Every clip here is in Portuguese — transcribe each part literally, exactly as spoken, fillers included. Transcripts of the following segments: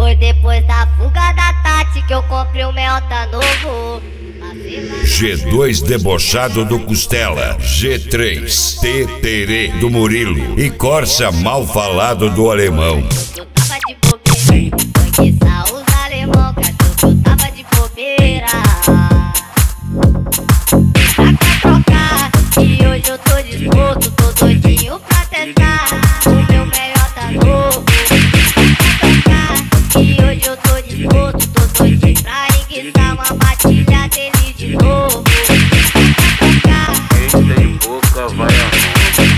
Foi depois da fuga da Tati que eu comprei o Meiota novo. G dois debochado do Costela, G três Teterê do Murilo e Corsa mal falado do Alemão. Eu tava de bobeira, conheça os alemão, que achou que eu tava de bobeira. Pra trocar, e hoje eu tô disposto, tô doidinho pra testar o meu Meiota novo. Pra trocar, e hoje eu tô disposto, tô doidinho pra enguiçar uma matilha dele de novo. Quem tem boca vai arrumar.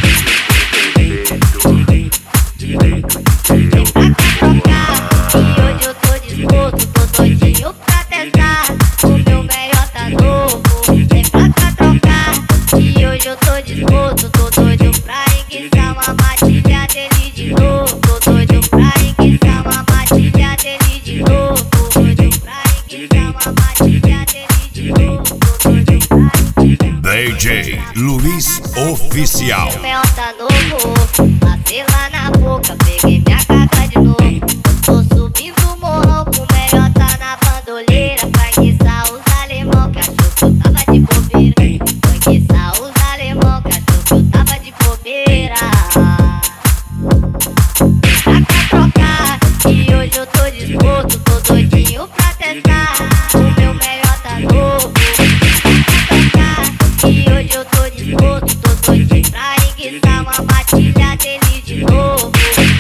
E hoje eu tô disposto, tô doidinho pra testar o meu Meiota novo. Vem pra cá trocar. E hoje eu tô disposto, tô doido pra enguiçar uma matilha dele de novo. Tô doido pra enguiçar uma matilha dele de novo. Tô doido pra enguiçar uma matilha dele de novo. Tô doido pra enguiçar. D J Luiz Oficial. Meiota novo, passei lá na boca, peguei minha caca de novo. Tô subindo o morrão com Meiota na bandoleira, pra enguiçar os alemão que achou que eu tava de bobeira. Pra enguiçar os alemão que achou que eu tava de bobeira. Pra cá trocar, e hoje eu tô disposto, tô doidinho pra testar o meu Meiota novo. E hoje eu tô disposto, tô doidinho pra enguiçar uma matilha dele de novo.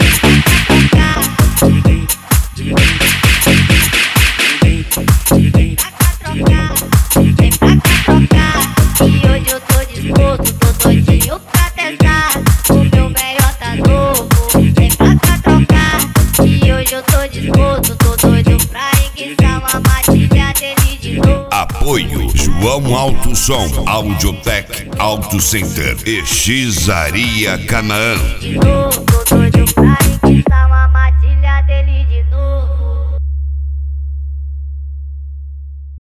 Pra cá trocar, vem pra cá trocar. E hoje eu tô disposto, tô doidinho pra testar o meu Meiota novo. Vem pra cá trocar. E hoje eu tô disposto, tô doido pra enguiçar uma matilha dele de novo. Apoio João Alto Som, Audiotech Auto Center e Xaria Canaã. De novo, tô doido pra enguiçar.